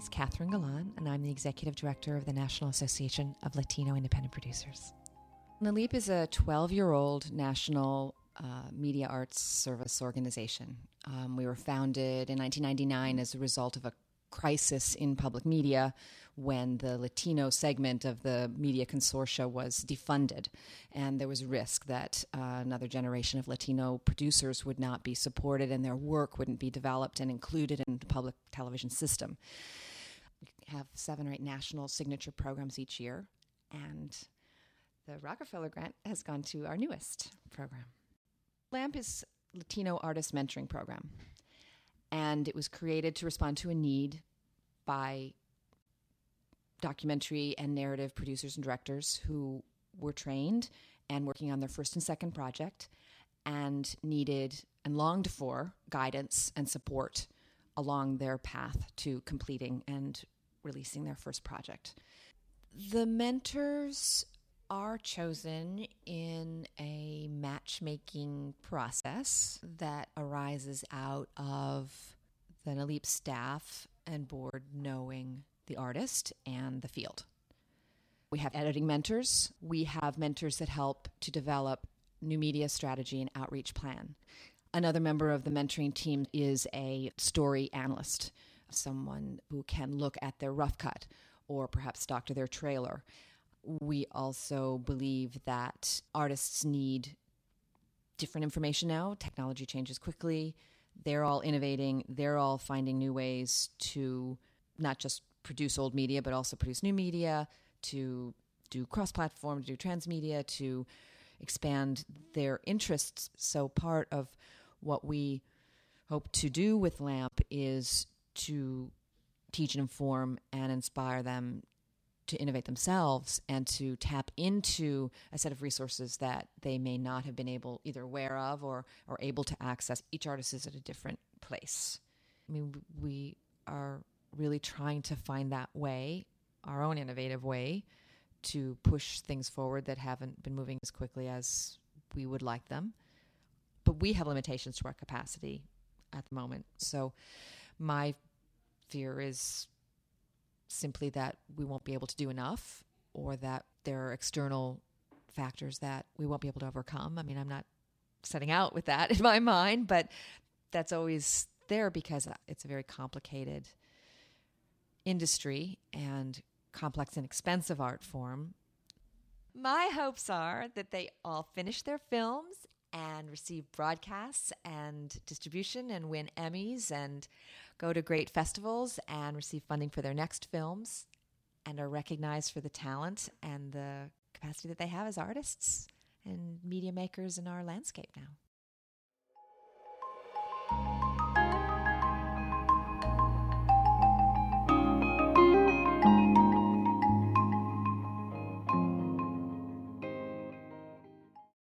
is Catherine Galan, and I'm the Executive Director of the National Association of Latino Independent Producers. NALIP is a 12-year-old national media arts service organization. We were founded in 1999 as a result of a crisis in public media when the Latino segment of the media consortia was defunded, and there was a risk that another generation of Latino producers would not be supported and their work wouldn't be developed and included in the public television system. We have 7 or 8 national signature programs each year, and the Rockefeller Grant has gone to our newest program. LAMP is Latino Artist Mentoring Program, and it was created to respond to a need by documentary and narrative producers and directors who were trained and working on their first and second project and needed and longed for guidance and support along their path to completing and releasing their first project. The mentors are chosen in a matchmaking process that arises out of the NALIP staff and board knowing the artist and the field. We have editing mentors. We have mentors that help to develop new media strategy and outreach plan. Another member of the mentoring team is a story analyst, someone who can look at their rough cut or perhaps doctor their trailer. We also believe that artists need different information now. Technology changes quickly. They're all innovating. They're all finding new ways to not just produce old media, but also produce new media, to do cross-platform, to do transmedia, to expand their interests. So part of what we hope to do with LAMP is to teach and inform and inspire them to innovate themselves and to tap into a set of resources that they may not have been either aware of or able to access. Each artist is at a different place. I mean, we are really trying to find that way, our own innovative way, to push things forward that haven't been moving as quickly as we would like them. But we have limitations to our capacity at the moment. So my fear is simply that we won't be able to do enough, or that there are external factors that we won't be able to overcome. I mean, I'm not setting out with that in my mind, but that's always there because it's a very complicated industry and complex and expensive art form. My hopes are that they all finish their films and receive broadcasts and distribution and win Emmys and go to great festivals and receive funding for their next films and are recognized for the talent and the capacity that they have as artists and media makers in our landscape now.